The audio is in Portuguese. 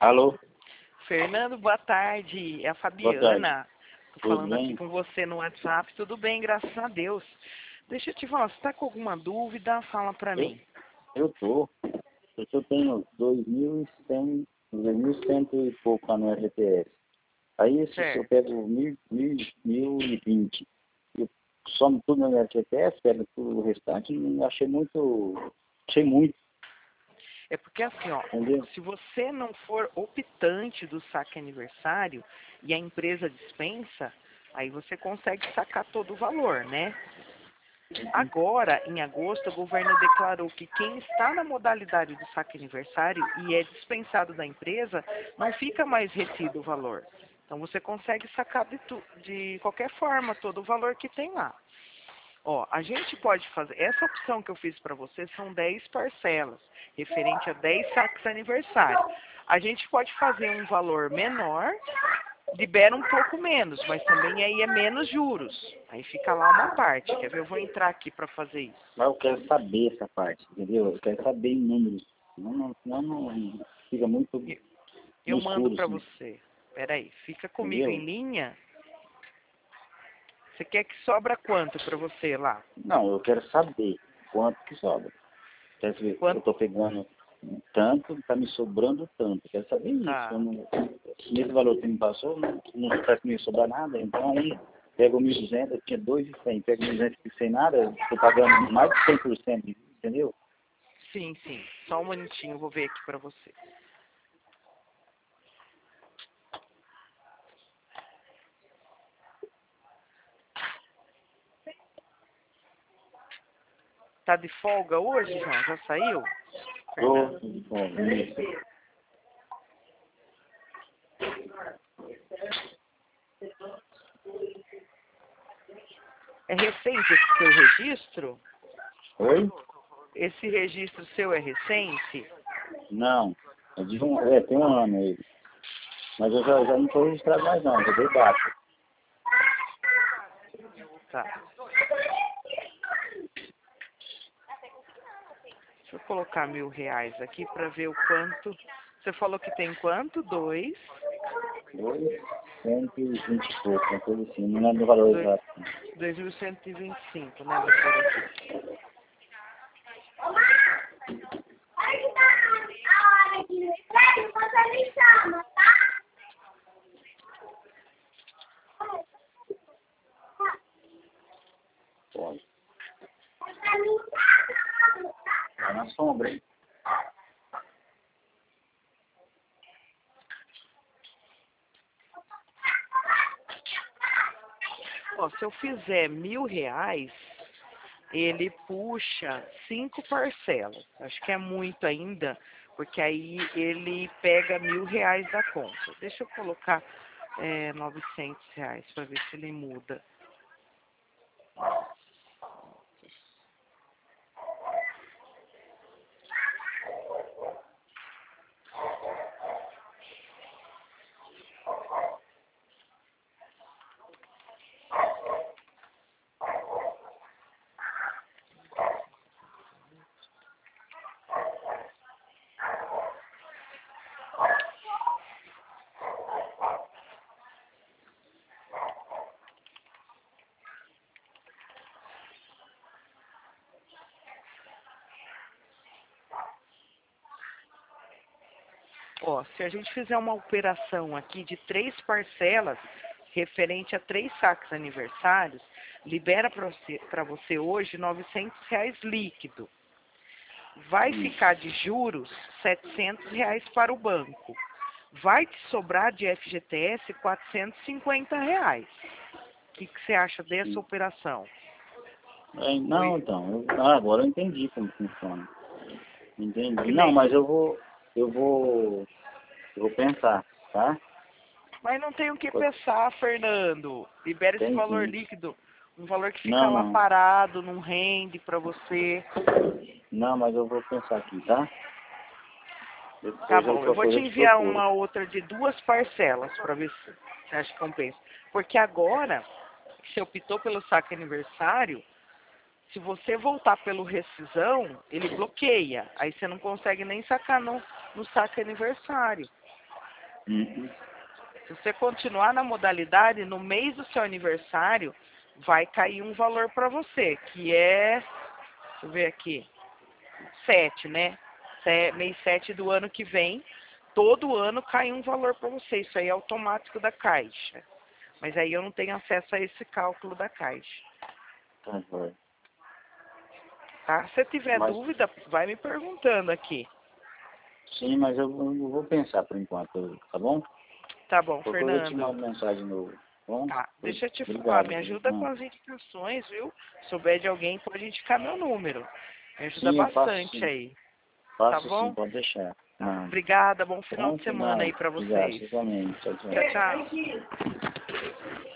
Alô? Fernando, boa tarde. É a Boa tarde. Fabiana. Tô Tudo falando aqui bem? com você no WhatsApp. Tudo bem, graças a Deus. Deixa eu te falar, você tá com alguma dúvida? Fala pra Eu, mim. eu tô. Eu tenho 2.100 e pouco lá no FGTS. Aí se eu Certo. pego 1.020, eu somo tudo no FGTS, pego tudo o restante, não achei muito. Achei muito, É porque assim, ó, entendeu? se você não for optante do saque aniversário e a empresa dispensa, aí você consegue sacar todo o valor, né? Agora, em agosto, o governo declarou que quem está na modalidade do saque aniversário e é dispensado da empresa, não fica mais retido o valor. Então, você consegue sacar de qualquer forma todo o valor que tem lá. Ó, a gente pode fazer, essa opção que eu fiz para você são 10 parcelas, referente a 10 saques aniversário. A gente pode fazer um valor menor, libera um pouco menos, mas também aí é menos juros. Aí fica lá uma parte. Quer ver? Eu vou entrar aqui para fazer isso. Mas eu quero saber essa parte, entendeu? Eu quero saber em números. Não fica muito Eu no eu mando escuro, para assim, você. Peraí, fica comigo em entendeu? linha. Você quer que sobra quanto para você lá? Não, eu quero saber quanto que sobra. Quer dizer, eu Quanto? estou pegando tanto, está me sobrando tanto. Quero saber isso. Eu Tá. não, nesse valor que me passou, não parece que não ia sobrar nada. Então aí, pego 1.200, eu tinha 2.100. Pego 1.200 e sem nada, estou pagando mais de 100%, entendeu? Sim, sim. Só um minutinho, eu vou ver aqui para você. Tá de folga hoje, João? Já saiu? Tô, Fernando. bom, isso. É recente esse seu registro? Oi? Esse registro seu é recente? Não. Tem um ano ele. Mas eu já não estou registrado mais não, já dei baixa. Tá. Deixa eu colocar R$ 1.000 aqui para ver o quanto. Você falou que tem quanto? 2.120 e pouco, uma coisa assim, não lembro o valor exato. 2.125, né? Vou pôr aqui. Pode. Tá na sombra, hein? Ó, se eu fizer R$ 1.000, ele puxa 5 parcelas. Acho que é muito ainda, porque aí ele pega R$ 1.000 da conta. Deixa eu colocar R$ 900 para ver se ele muda. Ó, se a gente fizer uma operação aqui de 3 parcelas, referente a 3 saques aniversários, libera para você hoje R$ 900 líquido. Vai ficar de juros R$ 700 para o banco. Vai te sobrar de FGTS R$ 450. O que você acha dessa operação? Não, Oi? então, agora eu entendi como funciona. Entendi. Que Não, nem. mas eu vou pensar, tá? Mas não tem o que pensar, Fernando. Libera esse Tem valor sim. líquido. Um valor que fica Não, lá não. parado, não rende para você. Não, mas eu vou pensar aqui, tá? Tá Depois eu, bom, eu qualquer vou coisa te eu te enviar procuro. uma outra de 2 parcelas para ver se você acha que compensa. Porque agora, se optou pelo saque aniversário, se você voltar pelo rescisão, ele bloqueia. Aí você não consegue nem sacar no saque aniversário. Uhum. Se você continuar na modalidade, no mês do seu aniversário, vai cair um valor para você, que é, deixa eu ver aqui, 7, né? Mês 7 do ano que vem, todo ano cai um valor para você. Isso aí é automático da Caixa. Mas aí eu não tenho acesso a esse cálculo da Caixa. Tá, joia. Tá? Se tiver Mas, dúvida, vai me perguntando aqui. sim, mas eu vou pensar por enquanto, tá bom? Tá bom, Qualquer coisa eu te Fernando. mando mensagem de novo, tá bom? Tá, deixa eu te falar, Obrigado. me ajuda com as indicações, viu? Se souber de alguém, pode indicar meu número. Me ajuda Sim, eu faço bastante sim. aí. Tá Faço sim, bom? pode deixar. Tá. Não. Obrigada, bom final Bom, de semana aí obrigado. pra Obrigado, vocês. igualmente. Tchau, tchau. Tchau, tchau.